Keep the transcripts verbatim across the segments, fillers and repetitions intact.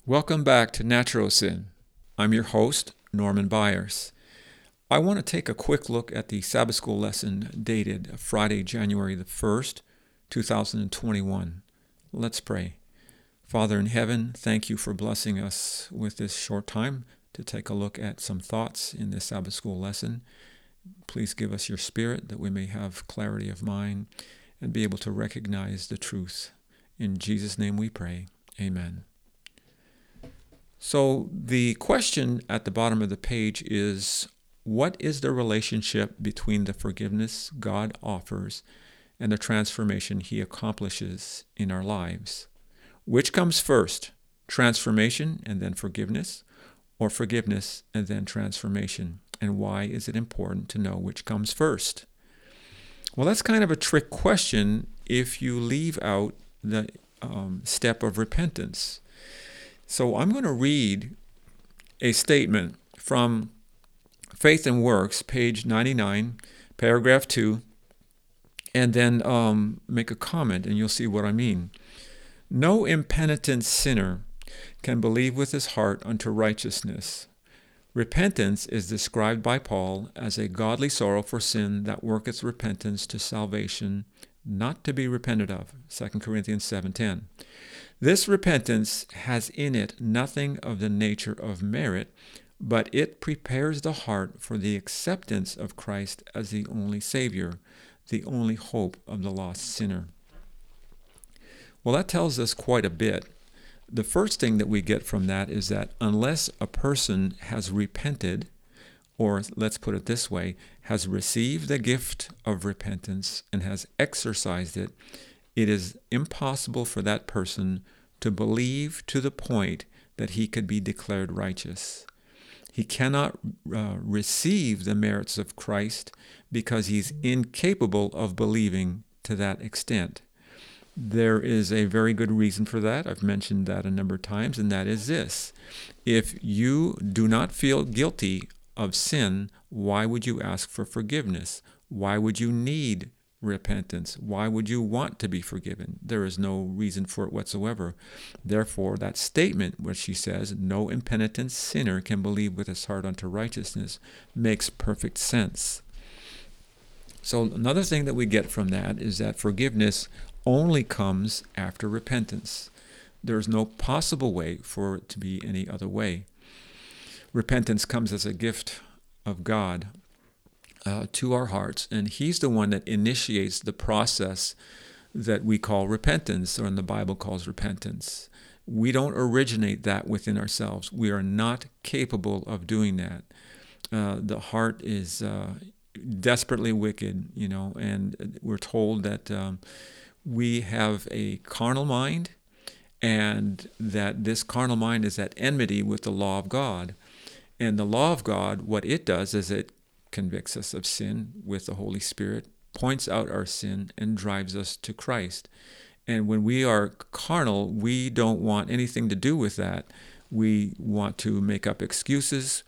Welcome back to Natural Sin. I'm your host, Norman Byers. I want to take a quick look at the Sabbath School lesson dated Friday, January the first, two thousand twenty-one. Let's pray. Father in heaven, thank you for blessing us with this short time to take a look at some thoughts in this Sabbath School lesson. Please give us your spirit that we may have clarity of mind and be able to recognize the truth. In Jesus' name we pray. Amen. So the question at the bottom of the page is, what is the relationship between the forgiveness God offers and the transformation he accomplishes in our lives? Which comes first, transformation and then forgiveness, or forgiveness and then transformation? And why is it important to know which comes first? Well, that's kind of a trick question if you leave out the um, step of repentance. So I'm going to read a statement from Faith and Works, page ninety-nine, paragraph two, and then um, make a comment, and you'll see what I mean. No impenitent sinner can believe with his heart unto righteousness. Repentance is described by Paul as a godly sorrow for sin that worketh repentance to salvation, not to be repented of, Second Corinthians seven ten. This repentance has in it nothing of the nature of merit, but it prepares the heart for the acceptance of Christ as the only Savior, the only hope of the lost sinner. Well, that tells us quite a bit. The first thing that we get from that is that unless a person has repented, or let's put it this way, has received the gift of repentance and has exercised it, it is impossible for that person to believe to the point that he could be declared righteous. He cannot uh, receive the merits of Christ because he's incapable of believing to that extent. There is a very good reason for that. I've mentioned that a number of times, and that is this. If you do not feel guilty of sin, why would you ask for forgiveness? Why would you need repentance? Why would you want to be forgiven? There is no reason for it whatsoever. Therefore, that statement, which she says, no impenitent sinner can believe with his heart unto righteousness, makes perfect sense. So another thing that we get from that is that forgiveness only comes after repentance. There is no possible way for it to be any other way. Repentance comes as a gift of God uh, to our hearts, and he's the one that initiates the process that we call repentance, or in the Bible calls repentance. We don't originate that within ourselves. We are not capable of doing that. Uh, the heart is uh, desperately wicked, you know, and we're told that um, we have a carnal mind, and that this carnal mind is at enmity with the law of God. And the law of God, what it does is it convicts us of sin with the Holy Spirit, points out our sin, and drives us to Christ. And when we are carnal, we don't want anything to do with that. We want to make up excuses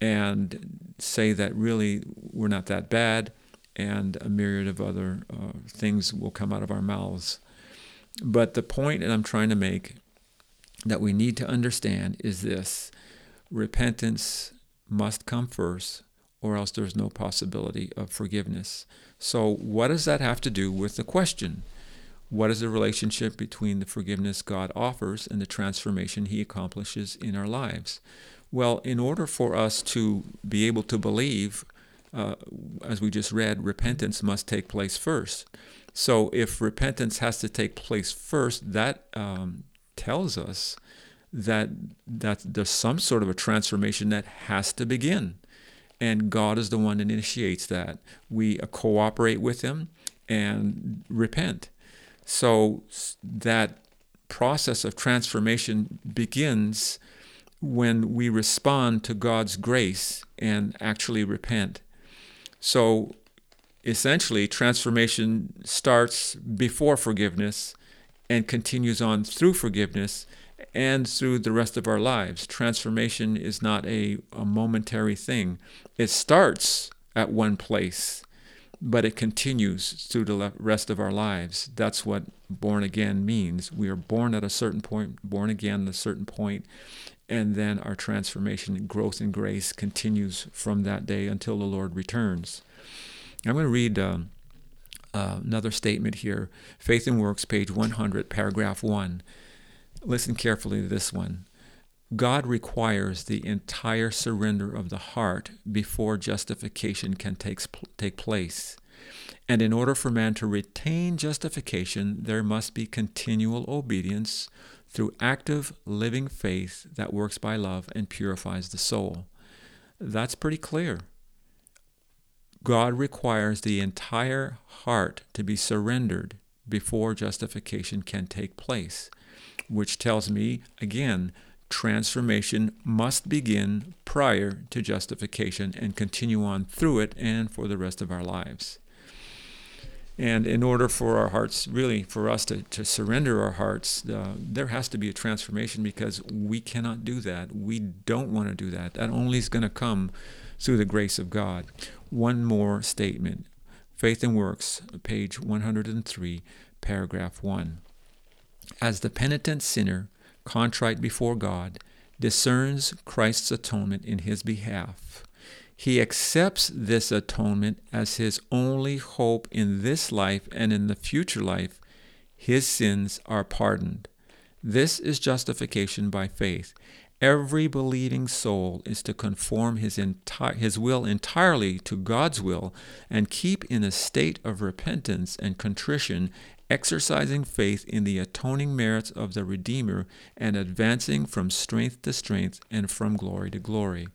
and say that really we're not that bad, and a myriad of other uh, things will come out of our mouths. But the point that I'm trying to make that we need to understand is this. Repentance must come first, or else there's no possibility of forgiveness. So what does that have to do with the question? What is the relationship between the forgiveness God offers and the transformation he accomplishes in our lives? Well, in order for us to be able to believe, uh, as we just read, repentance must take place first. So if repentance has to take place first, that um, tells us that, that there's some sort of a transformation that has to begin. And God is the one that initiates that. We uh, cooperate with him and repent. So that process of transformation begins when we respond to God's grace and actually repent. So essentially, transformation starts before forgiveness and continues on through forgiveness and through the rest of our lives. Transformation is not a, a momentary thing. It starts at one place, but it continues through the rest of our lives. That's what born again means. We are born at a certain point, born again at a certain point, and then our transformation, growth in grace continues from that day until the Lord returns. I'm going to read um, uh, another statement here. Faith and Works, page one hundred, paragraph one. Listen carefully to this one. God requires the entire surrender of the heart before justification can take, take place. And in order for man to retain justification, there must be continual obedience through active, living faith that works by love and purifies the soul. That's pretty clear. God requires the entire heart to be surrendered before justification can take place, which tells me, again, transformation must begin prior to justification and continue on through it and for the rest of our lives. And in order for our hearts, really for us to, to surrender our hearts, uh, there has to be a transformation, because we cannot do that. We don't want to do that. That only is going to come through the grace of God. One more statement. Faith and Works, page one hundred three, paragraph one. As the penitent sinner, contrite before God, discerns Christ's atonement in his behalf, he accepts this atonement as his only hope in this life, and in the future life, his sins are pardoned. This is justification by faith. Every believing soul is to conform his enti- his will entirely to God's will and keep in a state of repentance and contrition, exercising faith in the atoning merits of the Redeemer and advancing from strength to strength and from glory to glory.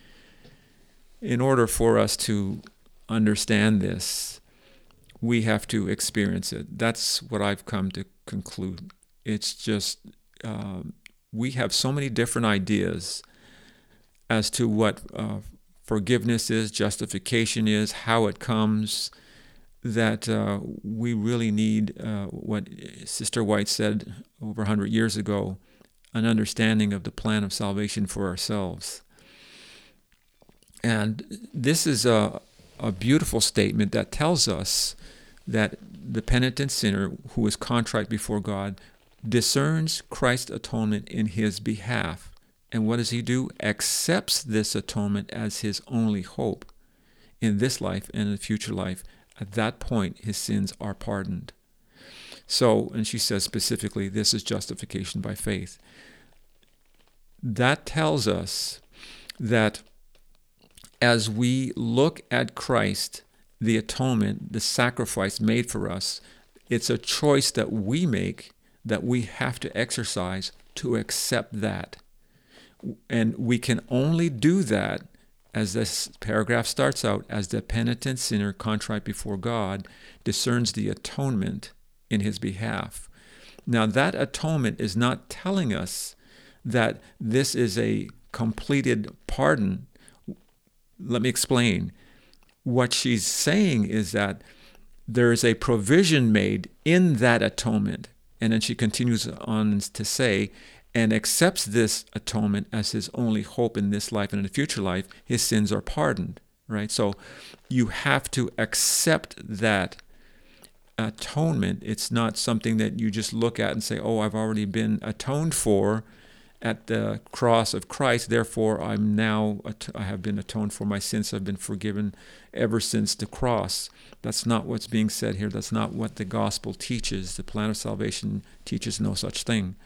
In order for us to understand this, we have to experience it. That's what I've come to conclude. It's just, uh, we have so many different ideas as to what uh, forgiveness is, justification is, how it comes, that uh, we really need uh, what Sister White said over one hundred years ago, an understanding of the plan of salvation for ourselves. And this is a, a beautiful statement that tells us that the penitent sinner who is contrite before God discerns Christ's atonement in his behalf. And what does he do? Accepts this atonement as his only hope in this life and in the future life. At that point, his sins are pardoned. So, and she says specifically, this is justification by faith. That tells us that as we look at Christ, the atonement, the sacrifice made for us, it's a choice that we make, that we have to exercise to accept that. And we can only do that, as this paragraph starts out, as the penitent sinner contrite before God discerns the atonement in his behalf. Now, that atonement is not telling us that this is a completed pardon. Let me explain. What she's saying is that there is a provision made in that atonement. And then she continues on to say, and accepts this atonement as his only hope in this life and in the future life, his sins are pardoned, right? So you have to accept that atonement. It's not something that you just look at and say, oh, I've already been atoned for at the cross of Christ, therefore I'm now, I have been atoned for my sins, I've been forgiven ever since the cross. That's not what's being said here. That's not what the gospel teaches. The plan of salvation teaches no such thing.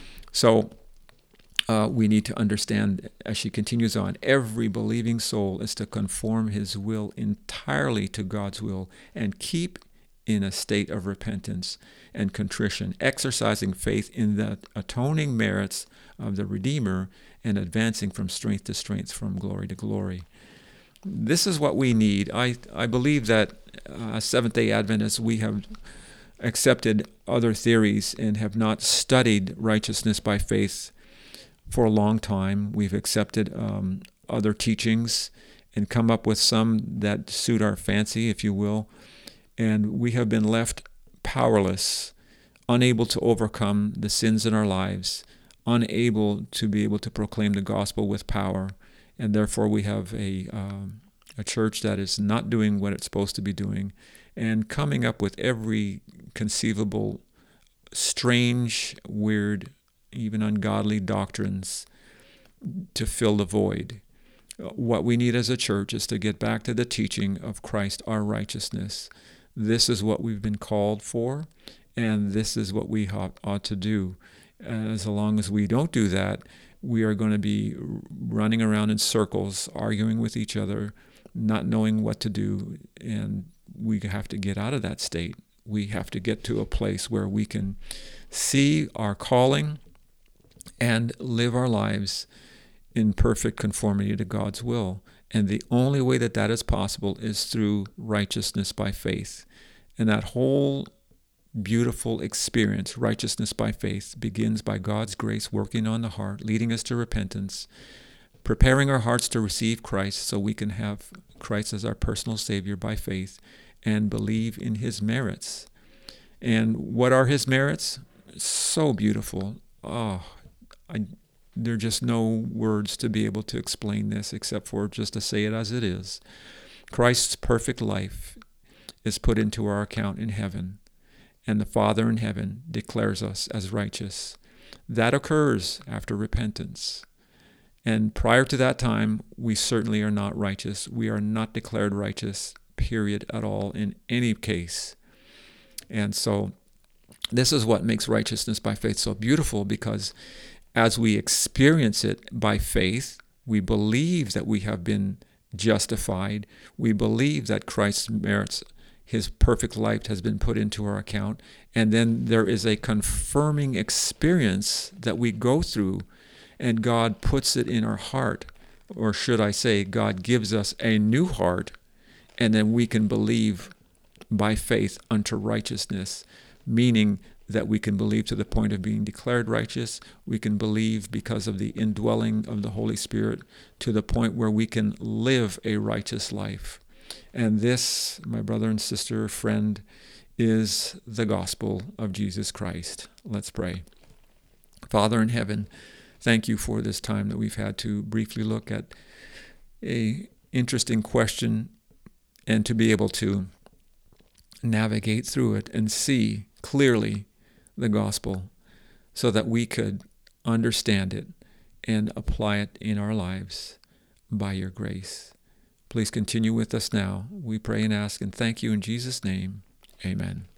So uh, we need to understand, as she continues on, every believing soul is to conform his will entirely to God's will and keep in a state of repentance and contrition, exercising faith in the atoning merits of the Redeemer and advancing from strength to strength, from glory to glory. This is what we need. I, I believe that uh, Seventh-day Adventists, we have accepted other theories and have not studied righteousness by faith for a long time. We've accepted um, other teachings and come up with some that suit our fancy, if you will, and we have been left powerless, unable to overcome the sins in our lives, unable to be able to proclaim the gospel with power, and therefore we have a um, a church that is not doing what it's supposed to be doing, and coming up with every conceivable strange, weird, even ungodly doctrines to fill the void. What we need as a church is to get back to the teaching of Christ, our righteousness. This is what we've been called for, and this is what we ought to do. As long as we don't do that, we are going to be running around in circles, arguing with each other, not knowing what to do, and we have to get out of that state. We have to get to a place where we can see our calling and live our lives in perfect conformity to God's will. And the only way that that is possible is through righteousness by faith. And that whole beautiful experience, righteousness by faith, begins by God's grace working on the heart, leading us to repentance, preparing our hearts to receive Christ so we can have Christ as our personal Savior by faith and believe in His merits. And what are His merits? So beautiful. Oh, I, there are just no words to be able to explain this except for just to say it as it is. Christ's perfect life is put into our account in heaven, and the Father in heaven declares us as righteous. That occurs after repentance. And prior to that time, we certainly are not righteous. We are not declared righteous, period, at all, in any case. And so this is what makes righteousness by faith so beautiful, because as we experience it by faith, we believe that we have been justified. We believe that Christ's merits, His perfect life, has been put into our account. And then there is a confirming experience that we go through, and God puts it in our heart. Or should I say, God gives us a new heart, and then we can believe by faith unto righteousness, meaning that we can believe to the point of being declared righteous. We can believe because of the indwelling of the Holy Spirit to the point where we can live a righteous life. And this, my brother and sister, friend, is the gospel of Jesus Christ. Let's pray. Father in heaven, thank you for this time that we've had to briefly look at a interesting question and to be able to navigate through it and see clearly the gospel so that we could understand it and apply it in our lives by your grace. Please continue with us now. We pray and ask and thank you in Jesus' name. Amen.